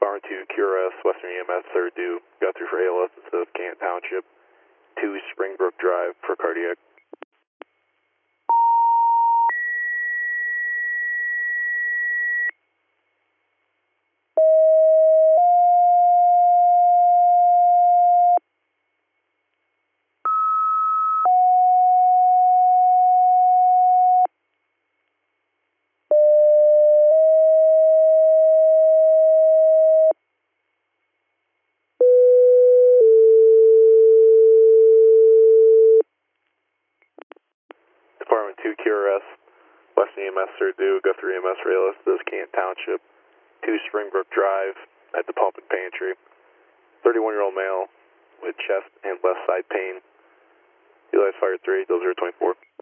Barn 2 QRS, Western EMS, 3rd due, got through for ALS instead of Canton Township, 2 Springbrook Drive for cardiac. Department 2 QRS, Western EMS, 3rd due, got through EMS for ALS instead of Canton Township, 2 Springbrook Drive at the pump and pantry, 31-year-old male with chest and left side pain. Eli's fired 3, 0024.